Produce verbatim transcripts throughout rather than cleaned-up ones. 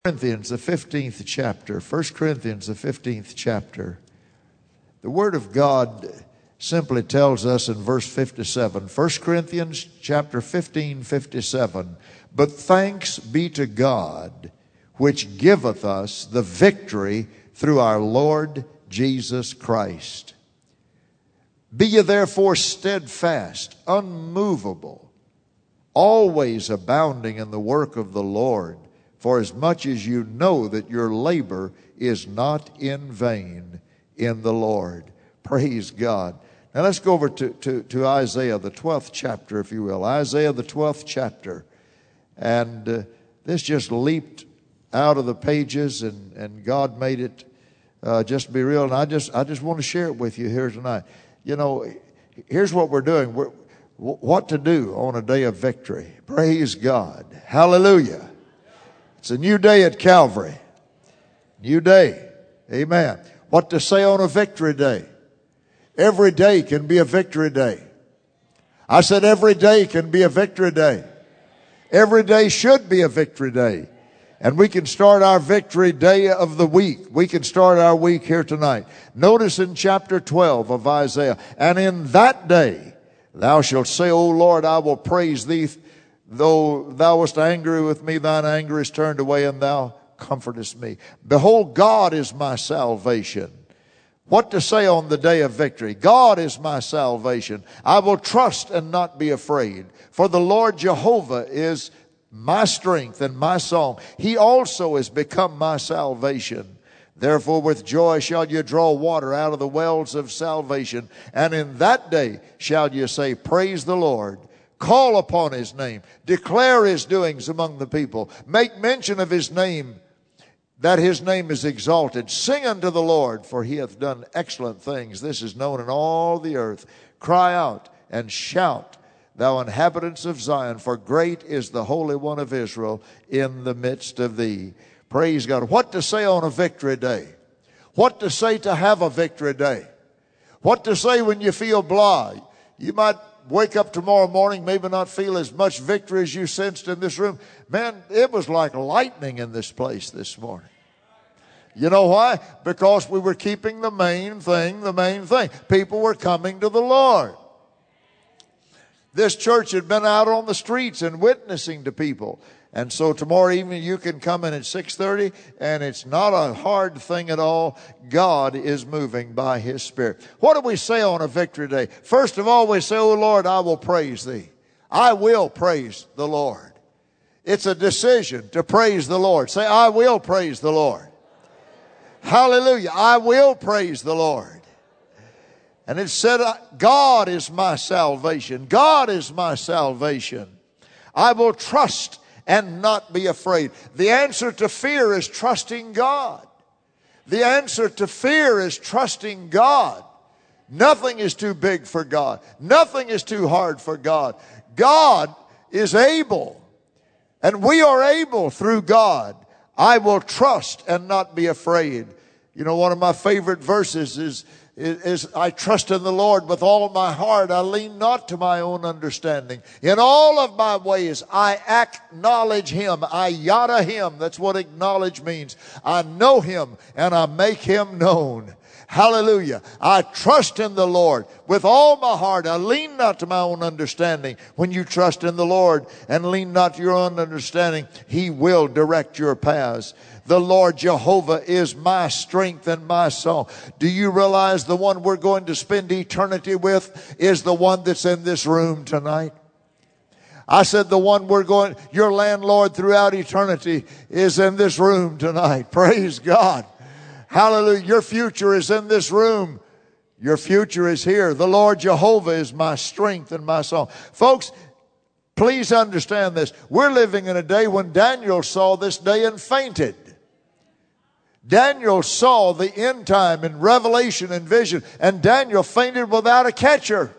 Corinthians, the fifteenth chapter, First Corinthians, the fifteenth chapter. The Word of God simply tells us in verse fifty-seven, First Corinthians chapter fifteen, fifty-seven, but thanks be to God, which giveth us the victory through our Lord Jesus Christ. Be ye therefore steadfast, unmovable, always abounding in the work of the Lord, for as much as you know that your labor is not in vain in the Lord. Praise God. Now let's go over to, to, to Isaiah, the twelfth chapter, if you will. Isaiah, the twelfth chapter. And uh, this just leaped out of the pages, and, and God made it uh, just be real. And I just I just want to share it with you here tonight. You know, here's what we're doing. We're, what to do on a day of victory. Praise God. Hallelujah. It's a new day at Calvary. New day. Amen. What to say on a victory day. Every day can be a victory day. I said every day can be a victory day. Every day should be a victory day. And we can start our victory day of the week. We can start our week here tonight. Notice in chapter twelve of Isaiah, and in that day thou shalt say, O Lord, I will praise thee. Though thou wast angry with me, thine anger is turned away, and thou comfortest me. Behold, God is my salvation. What to say on the day of victory? God is my salvation. I will trust and not be afraid. For the Lord Jehovah is my strength and my song. He also has become my salvation. Therefore with joy shall you draw water out of the wells of salvation. And in that day shall you say, Praise the Lord. Call upon His name. Declare His doings among the people. Make mention of His name, that His name is exalted. Sing unto the Lord, for He hath done excellent things. This is known in all the earth. Cry out and shout, thou inhabitants of Zion, for great is the Holy One of Israel in the midst of thee. Praise God. What to say on a victory day? What to say to have a victory day? What to say when you feel blah? You might wake up tomorrow morning, maybe not feel as much victory as you sensed in this room. Man, it was like lightning in this place this morning. You know why? Because we were keeping the main thing, the main thing. People were coming to the Lord. This church had been out on the streets and witnessing to people. And so tomorrow evening you can come in at six thirty, and it's not a hard thing at all. God is moving by His Spirit. What do we say on a victory day? First of all, we say, Oh Lord, I will praise Thee. I will praise the Lord. It's a decision to praise the Lord. Say, I will praise the Lord. Hallelujah. I will praise the Lord. And it said, God is my salvation. God is my salvation. I will trust and not be afraid. The answer to fear is trusting God. The answer to fear is trusting God. Nothing is too big for God. Nothing is too hard for God. God is able, and we are able through God. I will trust and not be afraid. You know, one of my favorite verses is Is, is I trust in the Lord with all of my heart. I lean not to my own understanding. In all of my ways, I acknowledge Him. I yada Him. That's what acknowledge means. I know Him and I make Him known. Hallelujah. I trust in the Lord with all my heart. I lean not to my own understanding. When you trust in the Lord and lean not to your own understanding, He will direct your paths. The Lord Jehovah is my strength and my song. Do you realize the one we're going to spend eternity with is the one that's in this room tonight? I said the one we're going, your landlord throughout eternity is in this room tonight. Praise God. Hallelujah. Your future is in this room. Your future is here. The Lord Jehovah is my strength and my song. Folks, please understand this. We're living in a day when Daniel saw this day and fainted. Daniel saw the end time in Revelation and vision, and Daniel fainted without a catcher.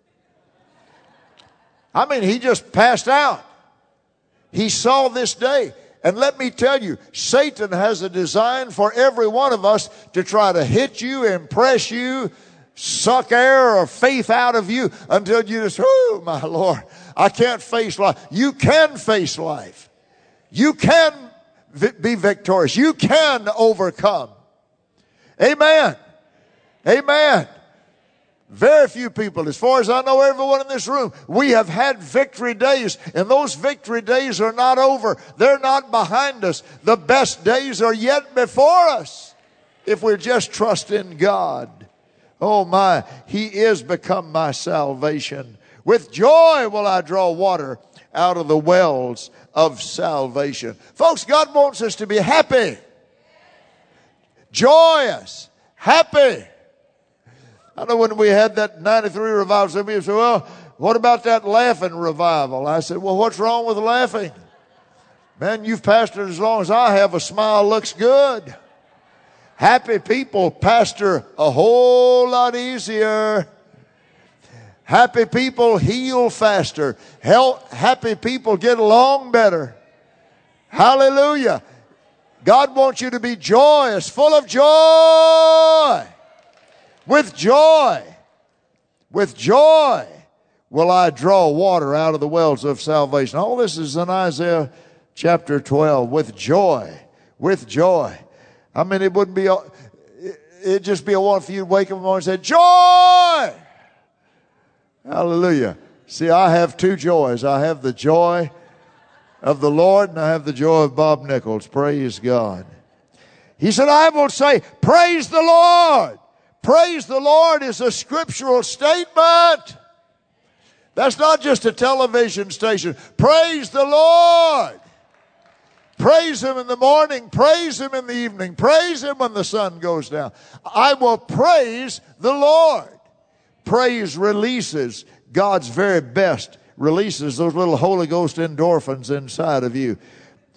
I mean, he just passed out. He saw this day. And let me tell you, Satan has a design for every one of us to try to hit you, impress you, suck air or faith out of you until you just, oh my Lord, I can't face life. You can face life. You can be victorious. You can overcome. Amen. Amen. Very few people, as far as I know, everyone in this room, we have had victory days, and those victory days are not over. They're not behind us. The best days are yet before us if we're just trust in God. Oh my, He is become my salvation. With joy will I draw water out of the wells of salvation. Folks, God wants us to be happy, joyous, happy. I know when we had that ninety-three revival, some people said, well, what about that laughing revival? I said, well, what's wrong with laughing? Man, you've pastored as long as I have. A smile looks good. Happy people pastor a whole lot easier. Happy people heal faster. Help, happy people get along better. Hallelujah. God wants you to be joyous, full of joy. With joy, with joy will I draw water out of the wells of salvation. All this is in Isaiah chapter twelve. With joy, with joy. I mean, it wouldn't be, a, it'd just be a one for you to wake up in the morning and say, joy! Hallelujah. See, I have two joys. I have the joy of the Lord and I have the joy of Bob Nichols. Praise God. He said, I will say, praise the Lord. Praise the Lord is a scriptural statement. That's not just a television station. Praise the Lord. Praise Him in the morning. Praise Him in the evening. Praise Him when the sun goes down. I will praise the Lord. Praise releases God's very best. Releases those little Holy Ghost endorphins inside of you.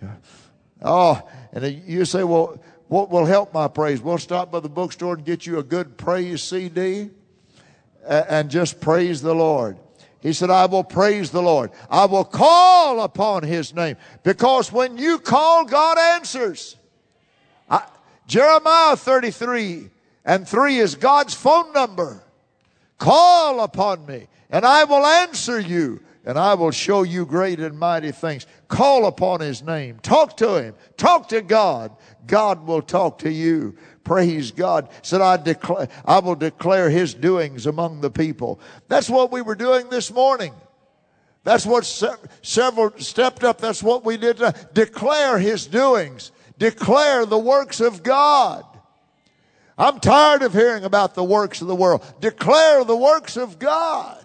Oh, and you say, well, what will help my praise? We'll stop by the bookstore and get you a good praise C D and just praise the Lord. He said, I will praise the Lord. I will call upon His name. Because when you call, God answers. I, Jeremiah thirty-three and three is God's phone number. Call upon me and I will answer you. And I will show you great and mighty things. Call upon His name. Talk to Him. Talk to God. God will talk to you. Praise God. Said, I declare, I will declare His doings among the people. That's what we were doing this morning. That's what se- several stepped up. That's what we did. To declare His doings. Declare the works of God. I'm tired of hearing about the works of the world. Declare the works of God.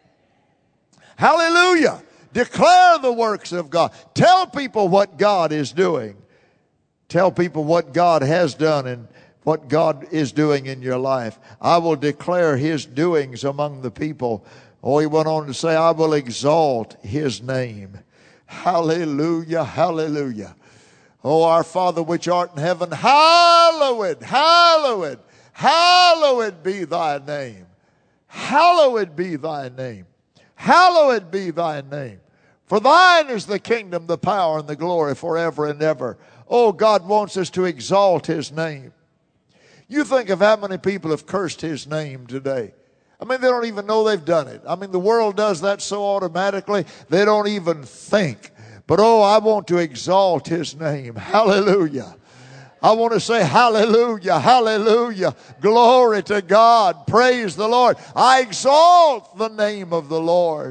Hallelujah. Declare the works of God. Tell people what God is doing. Tell people what God has done and what God is doing in your life. I will declare His doings among the people. Oh, he went on to say, I will exalt His name. Hallelujah, hallelujah. Oh, our Father which art in heaven, hallowed, hallowed, hallowed be Thy name. Hallowed be Thy name. Hallowed be Thy name. For Thine is the kingdom, the power, and the glory forever and ever. Oh, God wants us to exalt His name. You think of how many people have cursed His name today. I mean, they don't even know they've done it. I mean, the world does that so automatically, they don't even think. But oh, I want to exalt His name. Hallelujah. I want to say hallelujah, hallelujah, glory to God, praise the Lord. I exalt the name of the Lord.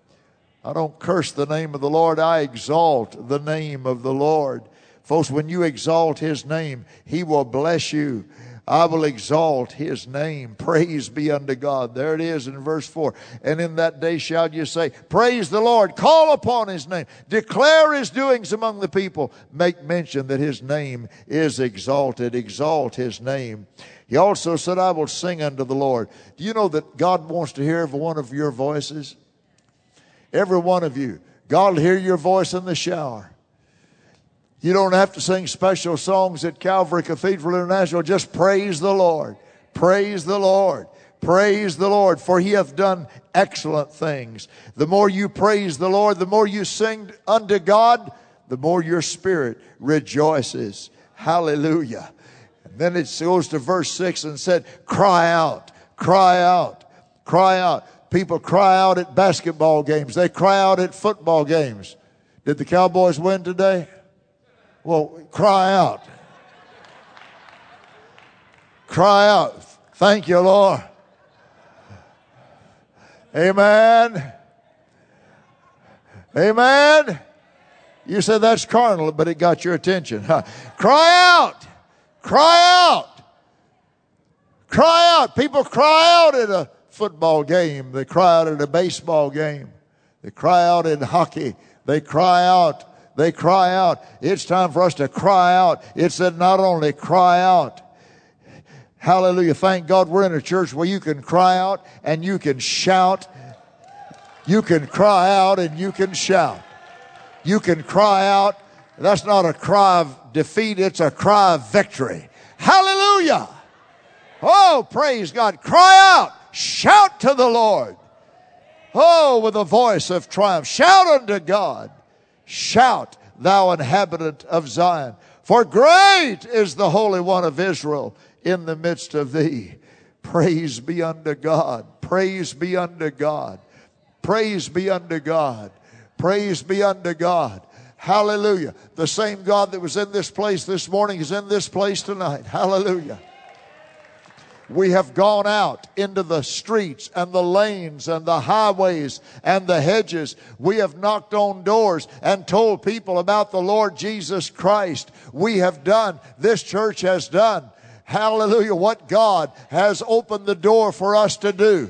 I don't curse the name of the Lord, I exalt the name of the Lord. Folks, when you exalt His name, He will bless you. I will exalt His name. Praise be unto God. There it is in verse four. And in that day shall you say, praise the Lord. Call upon His name. Declare His doings among the people. Make mention that His name is exalted. Exalt His name. He also said, I will sing unto the Lord. Do you know that God wants to hear every one of your voices? Every one of you. God will hear your voice in the shower. You don't have to sing special songs at Calvary Cathedral International. Just praise the Lord. Praise the Lord. Praise the Lord, for He hath done excellent things. The more you praise the Lord, the more you sing unto God, the more your spirit rejoices. Hallelujah. And then it goes to verse six and said, cry out, cry out, cry out. People cry out at basketball games. They cry out at football games. Did the Cowboys win today? Well, cry out. Cry out. Thank you, Lord. Amen. Amen. You said that's carnal, but it got your attention. Huh? Cry out. Cry out. Cry out. People cry out at a football game. They cry out at a baseball game. They cry out in hockey. They cry out. They cry out. It's time for us to cry out. It said not only cry out. Hallelujah. Thank God we're in a church where you can cry out and you can shout. You can cry out and you can shout. You can cry out. That's not a cry of defeat. It's a cry of victory. Hallelujah. Oh, praise God. Cry out. Shout to the Lord. Oh, with a voice of triumph. Shout unto God. Shout, thou inhabitant of Zion. For great is the Holy One of Israel in the midst of thee. Praise be unto God. Praise be unto God. Praise be unto God. Praise be unto God. Hallelujah. The same God that was in this place this morning is in this place tonight. Hallelujah. We have gone out into the streets and the lanes and the highways and the hedges. We have knocked on doors and told people about the Lord Jesus Christ. We have done, this church has done, hallelujah, what God has opened the door for us to do.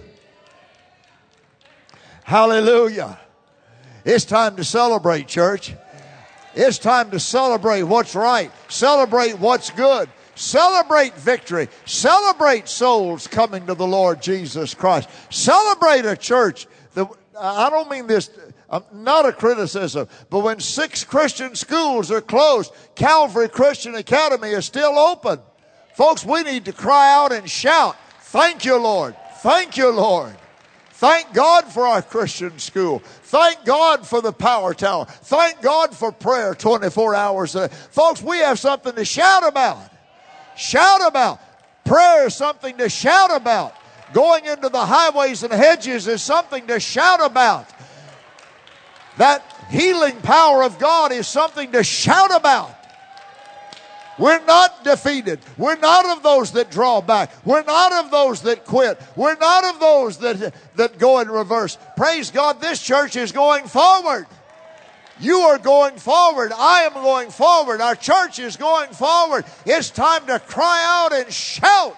Hallelujah. It's time to celebrate, church. It's time to celebrate what's right. Celebrate what's good. Celebrate victory. Celebrate souls coming to the Lord Jesus Christ. Celebrate a church that, I don't mean this, not a criticism, but when six Christian schools are closed, Calvary Christian Academy is still open. Folks, we need to cry out and shout, thank you, Lord. Thank you, Lord. Thank God for our Christian school. Thank God for the power tower. Thank God for prayer twenty-four hours a day. Folks, we have something to shout about. Shout about. Prayer is something to shout about. Going into the highways and hedges is something to shout about. That healing power of God is something to shout about. We're not defeated. We're not of those that draw back. We're not of those that quit. We're not of those that, that go in reverse. Praise God, this church is going forward. You are going forward. I am going forward. Our church is going forward. It's time to cry out and shout.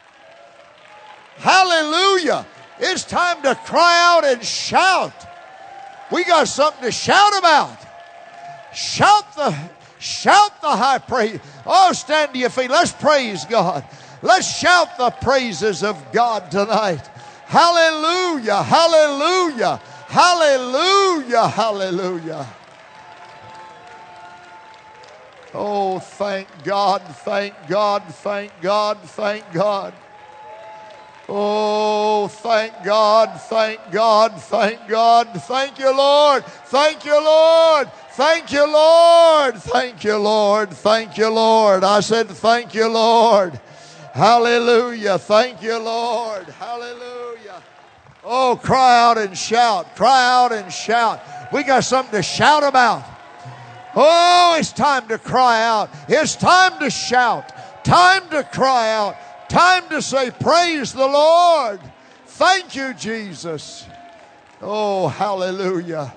Hallelujah. It's time to cry out and shout. We got something to shout about. Shout the Shout the high praise. Oh, stand to your feet. Let's praise God. Let's shout the praises of God tonight. Hallelujah, hallelujah, hallelujah, hallelujah. Oh, thank God, thank God, thank God, thank God. Oh, thank God, thank God, thank God. Thank you, Lord. Thank you, Lord. Thank you, Lord. Thank you, Lord. Thank you, Lord. I said, thank you, Lord. Hallelujah. Thank you, Lord. Hallelujah. Oh, cry out and shout. Cry out and shout. We got something to shout about. Oh, it's time to cry out. It's time to shout. Time to cry out. Time to say, praise the Lord. Thank you, Jesus. Oh, hallelujah.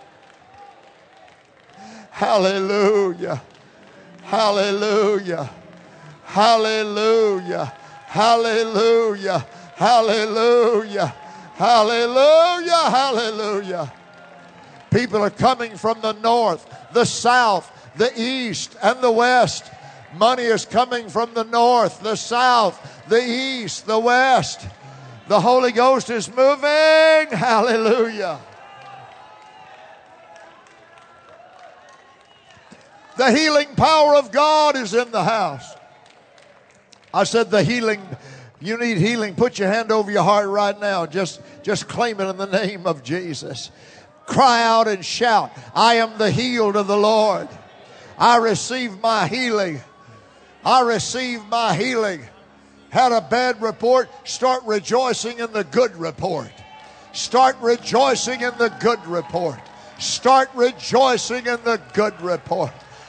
Hallelujah. Hallelujah. Hallelujah. Hallelujah. Hallelujah. Hallelujah. Hallelujah. People are coming from the north, the south, the east, and the west. Money is coming from the north, the south, the east, the west. The Holy Ghost is moving. Hallelujah. The healing power of God is in the house. I said the healing, you need healing. Put your hand over your heart right now. Just, just claim it in the name of Jesus. Cry out and shout, I am the healed of the Lord. I receive my healing. I receive my healing. Had a bad report? Start rejoicing in the good report. Start rejoicing in the good report. Start rejoicing in the good report.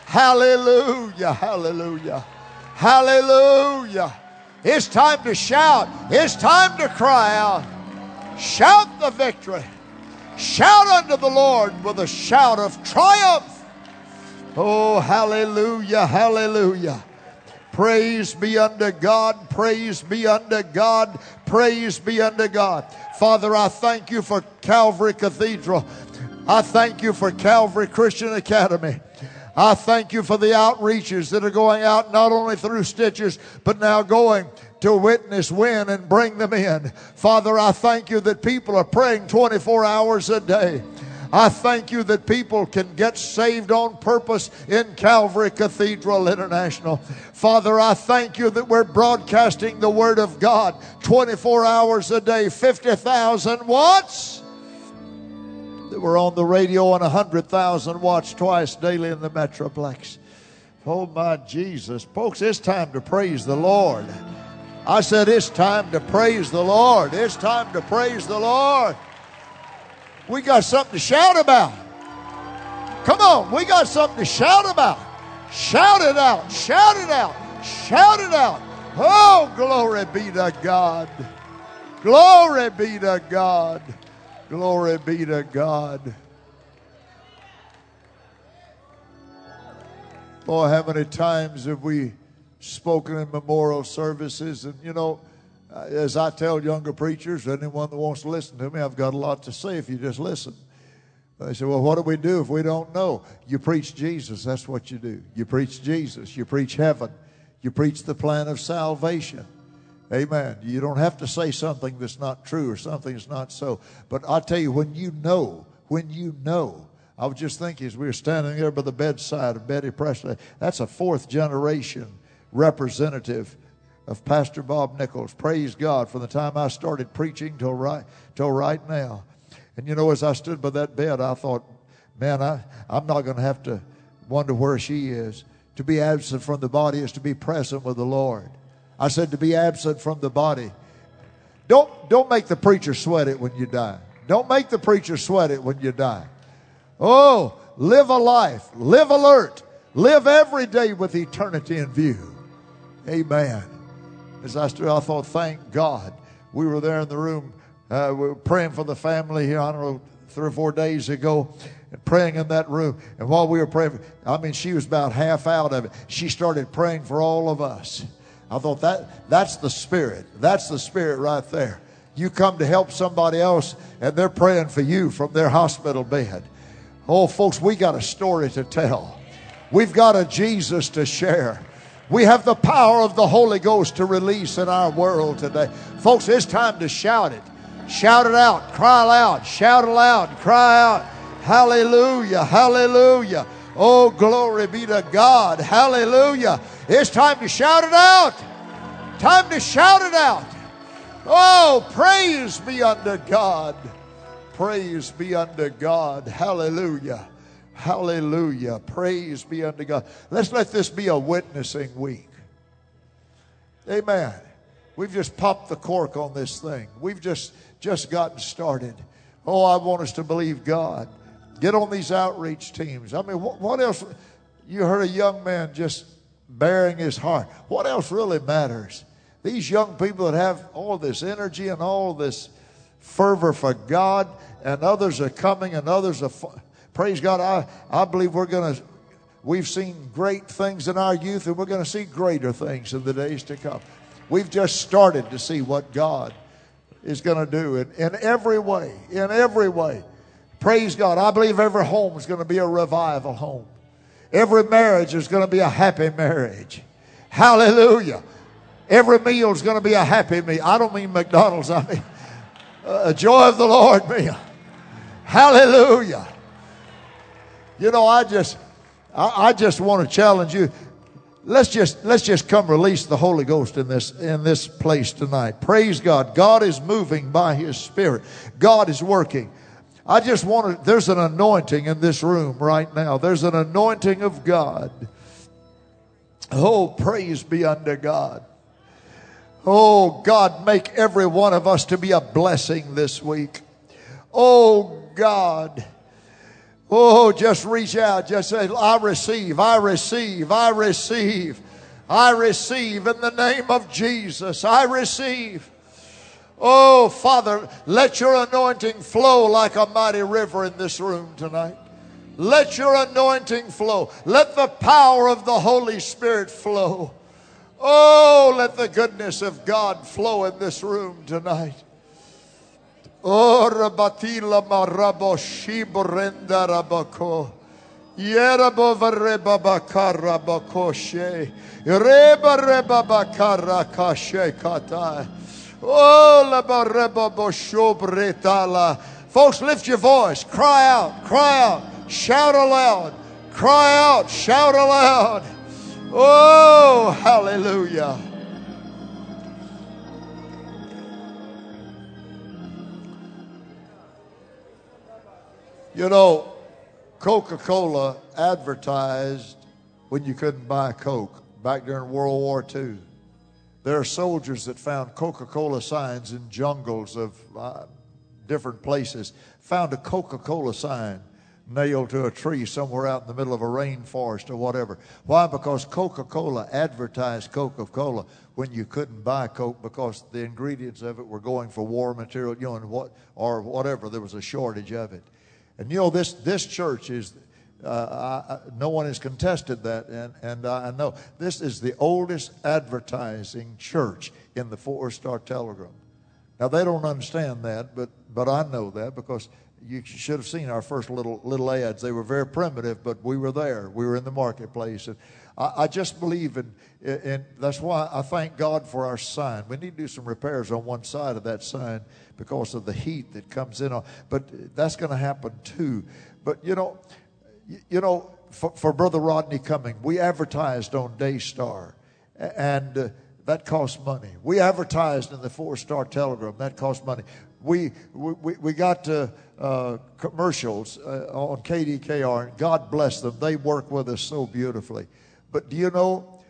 Hallelujah, hallelujah, hallelujah. It's time to shout. It's time to cry out. Shout the victory. Shout unto the Lord with a shout of triumph. Oh, hallelujah, hallelujah. Praise be unto God, praise be unto God, praise be unto God. Father, I thank you for Calvary Cathedral. I thank you for Calvary Christian Academy. I thank you for the outreaches that are going out not only through Stitchers, but now going to witness, win, and bring them in. Father, I thank you that people are praying twenty-four hours a day. I thank you that people can get saved on purpose in Calvary Cathedral International. Father, I thank you that we're broadcasting the Word of God twenty-four hours a day, fifty thousand watts. That we're on the radio on one hundred thousand watts twice daily in the Metroplex. Oh, my Jesus. Folks, it's time to praise the Lord. I said it's time to praise the Lord. It's time to praise the Lord. We got something to shout about. Come on, we got something to shout about. Shout it out, shout it out, shout it out. Oh, glory be to God. Glory be to God. Glory be to God. Boy, how many times have we spoken in memorial services? And, you know, as I tell younger preachers, anyone that wants to listen to me, I've got a lot to say if you just listen. They say, well, what do we do if we don't know? You preach Jesus. That's what you do. You preach Jesus. You preach heaven. You preach the plan of salvation. Amen. You don't have to say something that's not true or something that's not so. But I tell you, when you know, when you know, I was just thinking as we were standing there by the bedside of Betty Presley, that's a fourth generation representative of Pastor Bob Nichols. Praise God, from the time I started preaching till right, till right now. And you know, as I stood by that bed, I thought, man, I, I'm not going to have to wonder where she is. To be absent from the body is to be present with the Lord. I said to be absent from the body. Don't, don't make the preacher sweat it when you die. Don't make the preacher sweat it when you die. Oh, live a life. Live alert. Live every day with eternity in view. Amen. As I stood, I thought, thank God. We were there in the room. Uh, we were praying for the family here, I don't know, three or four days ago. And praying in that room. And while we were praying, I mean, she was about half out of it. She started praying for all of us. I thought that that's the Spirit. That's the Spirit right there. You come to help somebody else, and they're praying for you from their hospital bed. Oh, folks, we got a story to tell. We've got a Jesus to share. We have the power of the Holy Ghost to release in our world today. Folks, it's time to shout it. Shout it out. Cry loud. Shout it loud. Cry out. Hallelujah. Hallelujah. Oh, glory be to God. Hallelujah. It's time to shout it out. Time to shout it out. Oh, praise be unto God. Praise be unto God. Hallelujah. Hallelujah. Praise be unto God. Let's let this be a witnessing week. Amen. We've just popped the cork on this thing. We've just, just gotten started. Oh, I want us to believe God. Get on these outreach teams. I mean, what, what else? You heard a young man just bearing his heart. What else really matters? These young people that have all this energy and all this fervor for God, and others are coming and others are, praise God, I, I believe we're going to, we've seen great things in our youth, and we're going to see greater things in the days to come. We've just started to see what God is going to do in, in every way, in every way. Praise God. I believe every home is going to be a revival home. Every marriage is going to be a happy marriage. Hallelujah. Every meal is going to be a happy meal. I don't mean McDonald's. I mean a joy of the Lord meal. Hallelujah. You know, I just, I, I just want to challenge you. Let's just, let's just come release the Holy Ghost in this, in this place tonight. Praise God. God is moving by His Spirit. God is working. I just want to, there's an anointing in this room right now. There's an anointing of God. Oh, praise be unto God. Oh, God, make every one of us to be a blessing this week. Oh, God. Oh, just reach out. Just say, I receive, I receive, I receive. I receive in the name of Jesus. I receive. Oh, Father, let your anointing flow like a mighty river in this room tonight. Let your anointing flow. Let the power of the Holy Spirit flow. Oh, let the goodness of God flow in this room tonight. Oh, rabatila marabo shibrenda rabako. Yerabo vareba bakara bakoshe. Reba reba bakara kashe katai. Oh, la bareba boshobretala. Folks, lift your voice. Cry out, cry out, shout aloud, cry out, shout aloud. Oh, hallelujah. You know, Coca-Cola advertised when you couldn't buy Coke back during World War Two. There are soldiers that found Coca-Cola signs in jungles of uh, different places, found a Coca-Cola sign nailed to a tree somewhere out in the middle of a rainforest or whatever. Why? Because Coca-Cola advertised Coca-Cola when you couldn't buy Coke because the ingredients of it were going for war material, you know, and what, or whatever. There was a shortage of it. And you know, this this church is, uh, I, no one has contested that, and, and I know this is the oldest advertising church in the Four Star Telegram. Now, they don't understand that, but but I know that because you should have seen our first little little ads. They were very primitive, but we were there. We were in the marketplace. And I, I just believe in, and that's why I thank God for our sign. We need to do some repairs on one side of that sign because of the heat that comes in on. But that's going to happen too. But you know, you know, for, for Brother Rodney Cumming, we advertised on Daystar, and uh, that costs money. We advertised in the Four Star Telegram. That costs money. We we we got uh, uh, commercials uh, on K D K R, and God bless them. They work with us so beautifully. But do you know,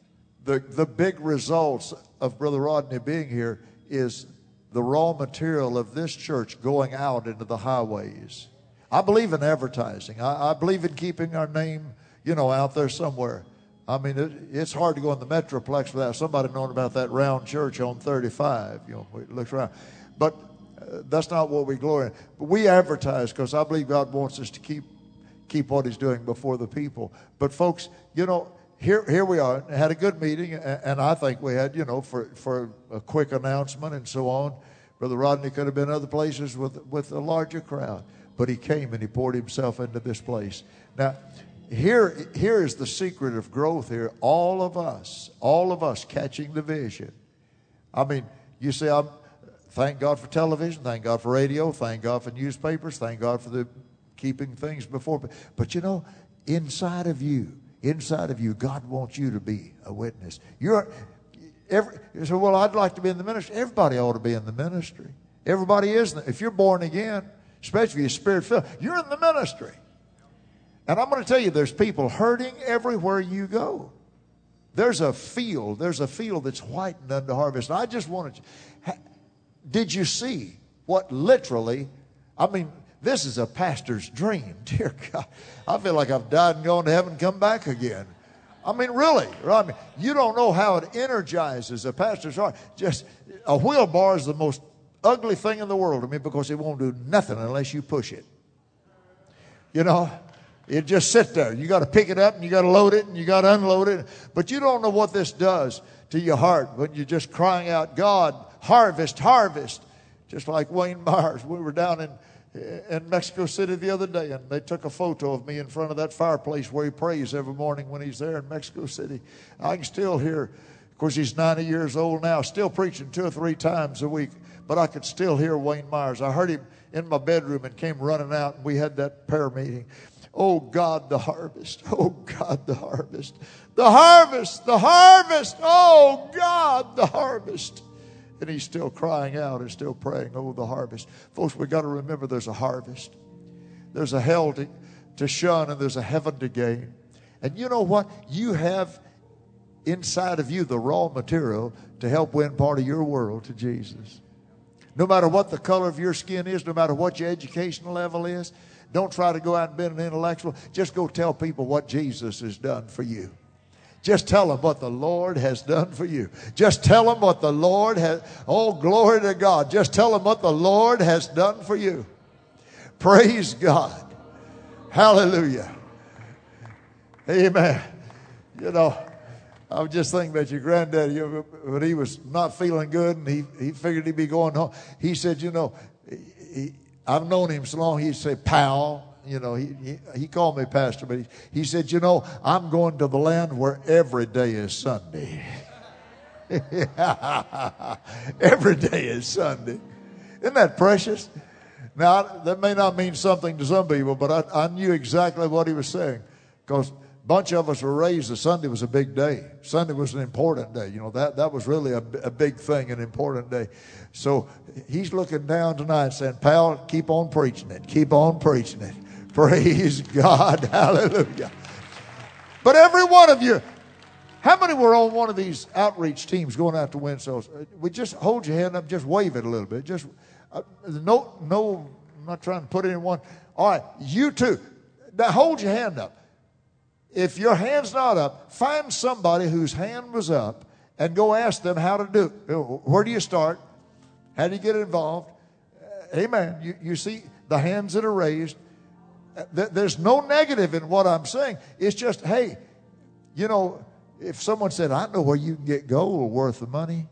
the the big results of Brother Rodney being here is the raw material of this church going out into the highways. I believe in advertising. I, I believe in keeping our name, you know, out there somewhere. I mean, it, it's hard to go in the Metroplex without somebody knowing about that round church on thirty-five. You know, it looks around. But uh, that's not what we glory in. But we advertise because I believe God wants us to keep keep what He's doing before the people. But folks, you know, here here we are. Had a good meeting, and, and I think we had, you know, for for a quick announcement and so on. Brother Rodney could have been other places with with a larger crowd, but he came and he poured himself into this place. Now, here here is the secret of growth here. All of us, all of us catching the vision. I mean, you say, I'm, thank God for television, thank God for radio, thank God for newspapers, thank God for the keeping things before. But you know, inside of you, inside of you, God wants you to be a witness. You're every. You say, well, I'd like to be in the ministry. Everybody ought to be in the ministry. Everybody is. If you're born again, especially if you're Spirit-filled, you're in the ministry. And I'm going to tell you, there's people hurting everywhere you go. There's a field. There's a field that's whitened unto harvest. And I just wanted to, did you see what literally, I mean, this is a pastor's dream. Dear God, I feel like I've died and gone to heaven and come back again. I mean, really, I mean, you don't know how it energizes a pastor's heart. Just a wheelbarrow is the most ugly thing in the world to me because it won't do nothing unless you push it. You know, it just sit there. You got to pick it up and you got to load it and you got to unload it. But you don't know what this does to your heart when you're just crying out, God, harvest, harvest. Just like Wayne Myers. We were down in in Mexico City the other day, and they took a photo of me in front of that fireplace where he prays every morning when he's there in Mexico City. I can still hear, of course he's ninety years old now, still preaching two or three times a week, but I could still hear Wayne Myers. I heard him in my bedroom and came running out, and we had that prayer meeting. Oh God, the harvest. Oh God, the harvest. The harvest, the harvest. Oh God, the harvest. And he's still crying out and still praying, oh, the harvest. Folks, we've got to remember there's a harvest. There's a hell to, to shun and there's a heaven to gain. And you know what? You have inside of you the raw material to help win part of your world to Jesus. No matter what the color of your skin is, no matter what your educational level is, Don't try to go out and be an intellectual. Just go tell people what Jesus has done for you. Just tell them what the Lord has done for you. Just tell them what the Lord has. Oh, glory to God. Just tell them what the Lord has done for you. Praise God. Hallelujah. Amen. You know, I was just thinking about your granddaddy. When he was not feeling good and he, he figured he'd be going home, he said, you know, he, I've known him so long, he'd say, pal. You know, he, he, he called me pastor, but he, he said, you know, I'm going to the land where every day is Sunday. Every day is Sunday. Isn't that precious? Now, that may not mean something to some people, but I, I knew exactly what he was saying, because a bunch of us were raised that Sunday was a big day. Sunday was an important day. You know, that, that was really a, a big thing, an important day. So he's looking down tonight saying, pal, keep on preaching it. Keep on preaching it. Praise God. Hallelujah. But every one of you, how many were on one of these outreach teams going out to win souls? We just hold your hand up, just wave it a little bit. Just uh, no, no, I'm not trying to put anyone. All right, you too. Now hold your hand up. If your hand's not up, find somebody whose hand was up and go ask them how to do it. Where do you start? How do you get involved? Amen. You, you see the hands that are raised. There's no negative in what I'm saying. It's just, hey, you know, if someone said, I know where you can get gold worth the money.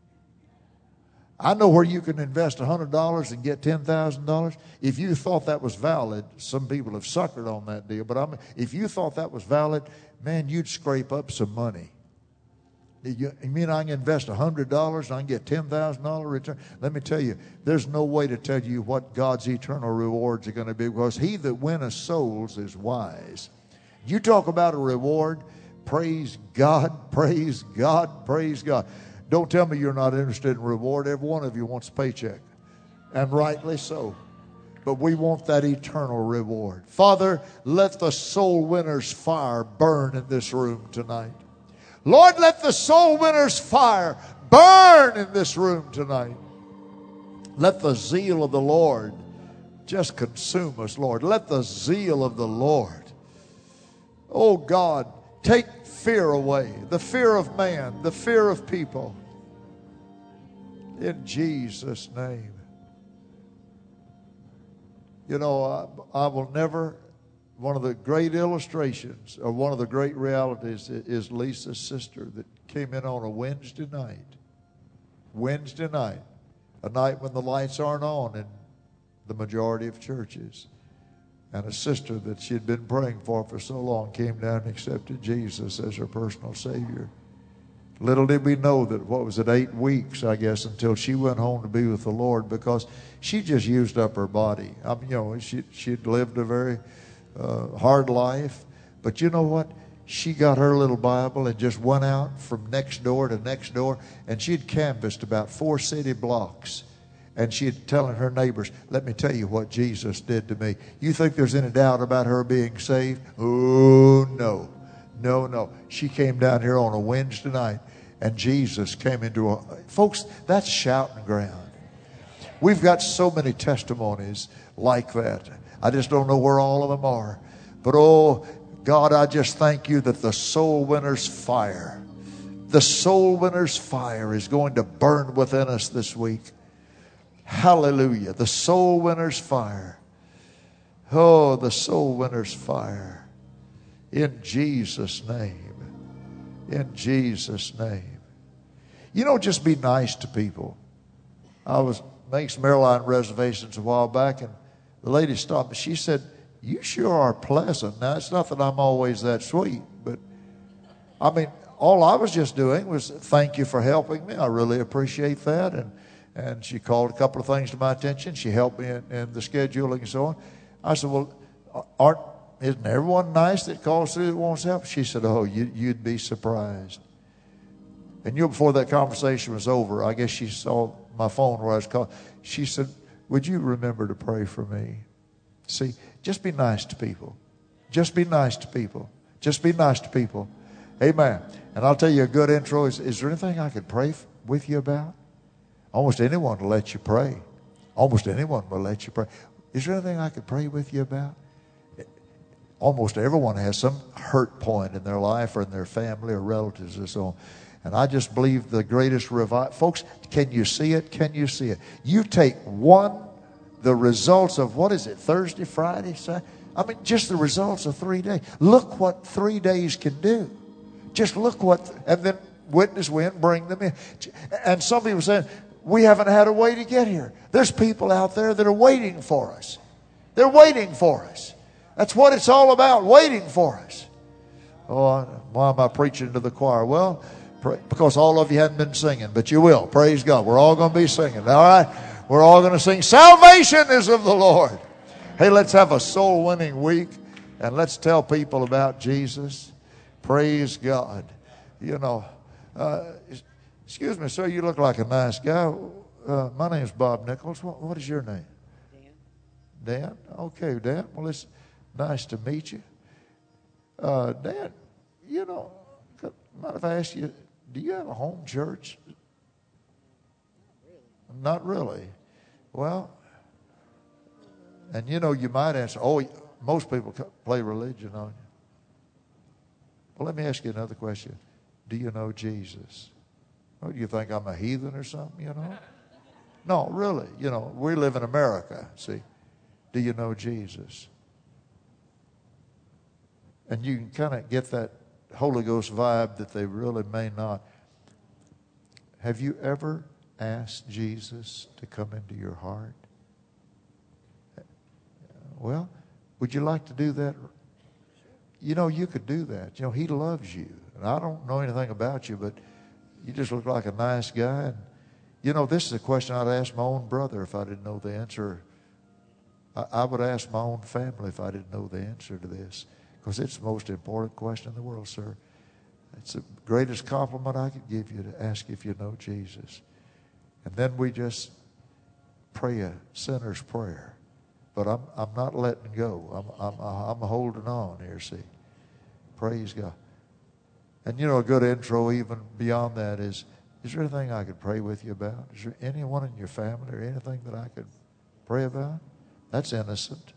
I know where you can invest one hundred dollars and get ten thousand dollars. If you thought that was valid, some people have suckered on that deal. But I mean, if you thought that was valid, man, you'd scrape up some money. You, you mean I can invest one hundred dollars and I can get ten thousand dollars return? Let me tell you, there's no way to tell you what God's eternal rewards are going to be, because he that winneth souls is wise. You talk about a reward, praise God, praise God, praise God. Don't tell me you're not interested in reward. Every one of you wants a paycheck, and rightly so. But we want that eternal reward. Father, let the soul winner's fire burn in this room tonight. Lord, let the soul winner's fire burn in this room tonight. Let the zeal of the Lord just consume us, Lord. Let the zeal of the Lord, oh God, take fear away. The fear of man, the fear of people. In Jesus' name. You know, I, I will never... One of the great illustrations, or one of the great realities, is Lisa's sister that came in on a Wednesday night. Wednesday night. A night when the lights aren't on in the majority of churches. And a sister that she had been praying for for so long came down and accepted Jesus as her personal Savior. Little did we know that, what was it, eight weeks, I guess, until she went home to be with the Lord, because she just used up her body. I mean, you know, she, she'd lived a very... Uh, hard life, but you know what? She got her little Bible and just went out from next door to next door, and she'd canvassed about four city blocks, and she'd telling her neighbors, let me tell you what Jesus did to me. You think there's any doubt about her being saved? Oh, no. No, no. She came down here on a Wednesday night, and Jesus came into a... Folks, that's shouting ground. We've got so many testimonies like that. I just don't know where all of them are. But oh, God, I just thank you that the soul winner's fire, the soul winner's fire is going to burn within us this week. Hallelujah. The soul winner's fire. Oh, the soul winner's fire. In Jesus' name. In Jesus' name. You know, just be nice to people. I was making some airline reservations a while back, and the lady stopped me. She said, you sure are pleasant. Now, it's not that I'm always that sweet, but I mean, all I was just doing was thank you for helping me. I really appreciate that. And and she called a couple of things to my attention. She helped me in, in the scheduling and so on. I said, well, aren't, isn't everyone nice that calls through that wants help? She said, oh, you, you'd be surprised. And you know, before that conversation was over, I guess she saw my phone where I was calling. She said, would you remember to pray for me? See, just be nice to people. Just be nice to people. Just be nice to people. Amen. And I'll tell you a good intro. Is, is there anything I could pray f- with you about? Almost anyone will let you pray. Almost anyone will let you pray. Is there anything I could pray with you about? Almost everyone has some hurt point in their life or in their family or relatives or so on. And I just believe the greatest revival. Folks, can you see it? Can you see it? You take one, the results of, what is it, Thursday, Friday, Saturday? I mean, just the results of three days. Look what three days can do. Just look what, and then witness when, bring them in. And some people say, we haven't had a way to get here. There's people out there that are waiting for us. They're waiting for us. That's what it's all about, waiting for us. Oh, why am I preaching to the choir? Well, because all of you hadn't been singing, but you will. Praise God. We're all going to be singing. All right? We're all going to sing, salvation is of the Lord. Hey, let's have a soul-winning week, and let's tell people about Jesus. Praise God. You know, uh, excuse me, sir, you look like a nice guy. Uh, my name's Bob Nichols. What, what is your name? Dan. Dan? Okay, Dan. Well, it's nice to meet you. Uh, Dan, you know, mind if I ask you, do you have a home church? Not really. Not really. Well, and you know, you might answer, oh, most people play religion on you. Well, let me ask you another question. Do you know Jesus? Oh, do you think I'm a heathen or something, you know? No, really. You know, we live in America, see. Do you know Jesus? And you can kind of get that Holy Ghost vibe that they really may not. Have you ever asked Jesus to come into your heart? Well, would you like to do that? You know, you could do that. You know, He loves you. And I don't know anything about you, but you just look like a nice guy. And, you know, this is a question I'd ask my own brother if I didn't know the answer. I, I would ask my own family if I didn't know the answer to this. Because it's the most important question in the world, sir. It's the greatest compliment I could give you to ask if you know Jesus. And then we just pray a sinner's prayer. But I'm I'm not letting go. I'm I'm I'm holding on here, see. Praise God. And you know, a good intro even beyond that is, is there anything I could pray with you about? Is there anyone in your family or anything that I could pray about? That's innocent.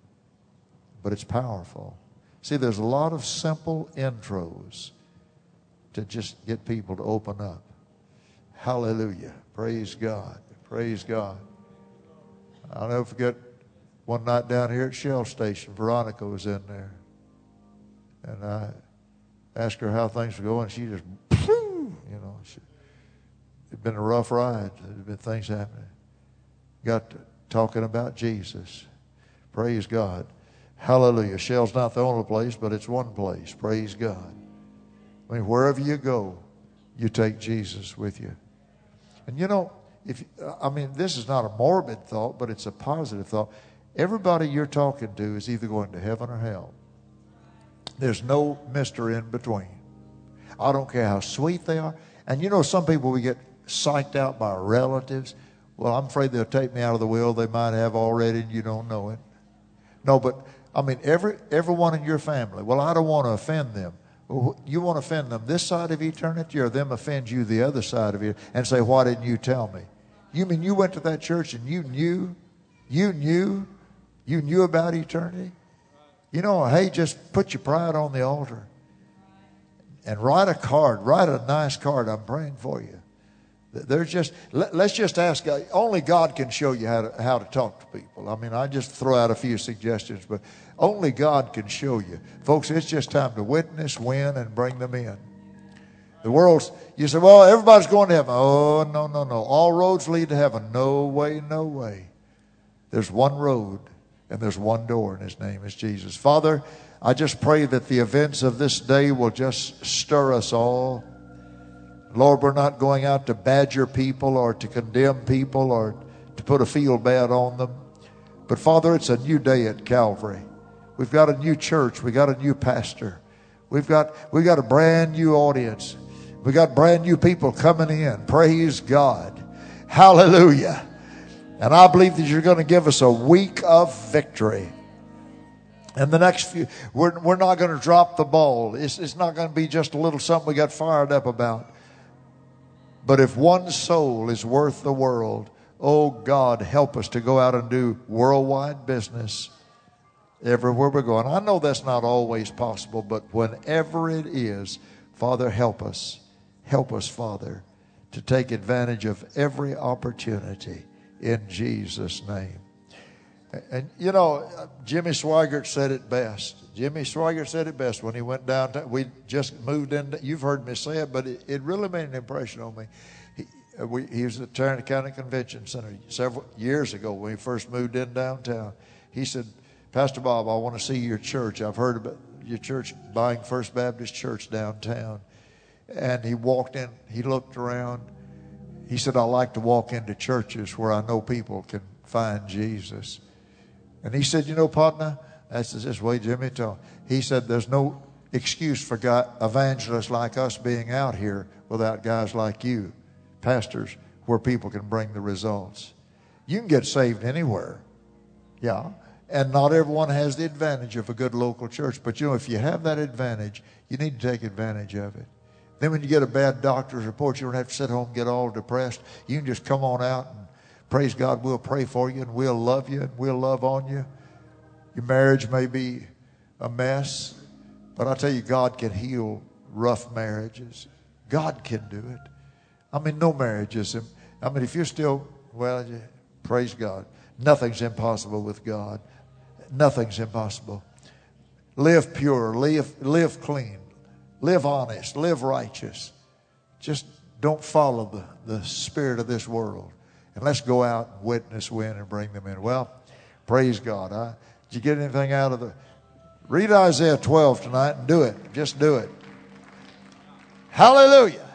But it's powerful. See, there's a lot of simple intros to just get people to open up. Hallelujah. Praise God. Praise God. I'll never forget one night down here at Shell Station, Veronica was in there. And I asked her how things were going. She just, you know, she, it'd been a rough ride. There'd been things happening. Got to talking about Jesus. Praise God. Hallelujah. Shell's not the only place, but it's one place. Praise God. I mean, wherever you go, you take Jesus with you. And you know, if I mean, this is not a morbid thought, but it's a positive thought. Everybody you're talking to is either going to heaven or hell. There's no mystery in between. I don't care how sweet they are. And you know, some people, we get psyched out by relatives. Well, I'm afraid they'll take me out of the will they might have already and you don't know it. No, but I mean, every everyone in your family. Well, I don't want to offend them. Well, you want to offend them this side of eternity, or them offend you the other side of it and say, why didn't you tell me? You mean you went to that church and you knew, you knew, you knew about eternity? You know, hey, just put your pride on the altar and write a card, write a nice card. I'm praying for you. There's just, let, let's just ask God. Only God can show you how to, how to talk to people. I mean, I just throw out a few suggestions, but only God can show you. Folks, it's just time to witness, win, and bring them in. The world's, you say, well, everybody's going to heaven. Oh, no, no, no. All roads lead to heaven. No way, no way. There's one road, and there's one door, and His name is Jesus. Father, I just pray that the events of this day will just stir us all. Lord, we're not going out to badger people or to condemn people or to put a field bad on them. But Father, it's a new day at Calvary. We've got a new church. We've got a new pastor. We've got, we've got a brand new audience. We've got brand new people coming in. Praise God. Hallelujah. And I believe that you're going to give us a week of victory. And the next few, we're, we're not going to drop the ball. It's, it's not going to be just a little something we got fired up about. But if one soul is worth the world, Oh, God, help us to go out and do worldwide business everywhere we're going. I know that's not always possible, but whenever it is, Father, help us. Help us, Father, to take advantage of every opportunity in Jesus' name. And, you know, Jimmy Swaggart said it best. Jimmy Swaggart said it best when he went downtown. We just moved in. You've heard me say it, but it, it really made an impression on me. He, we, he was at Tarrant County Convention Center several years ago when he first moved in downtown. He said, Pastor Bob, I want to see your church. I've heard about your church buying First Baptist Church downtown. And he walked in. He looked around. He said, I like to walk into churches where I know people can find Jesus. And he said, you know, partner, that's this way Jimmy told. He said, there's no excuse for God, evangelists like us being out here without guys like you, pastors, where people can bring the results. You can get saved anywhere. Yeah. And not everyone has the advantage of a good local church. But, you know, if you have that advantage, you need to take advantage of it. Then when you get a bad doctor's report, you don't have to sit home and get all depressed. You can just come on out and praise God. We'll pray for you and we'll love you and we'll love on you. Your marriage may be a mess, but I tell you, God can heal rough marriages. God can do it. I mean, no marriage is, I mean, if you're still, well, praise God. Nothing's impossible with God. Nothing's impossible. Live pure, live, live clean, live honest, live righteous. Just don't follow the, the spirit of this world. And let's go out and witness, win, and bring them in. Well, praise God. I, did you get anything out of the... Read Isaiah twelve tonight and do it. Just do it. Hallelujah.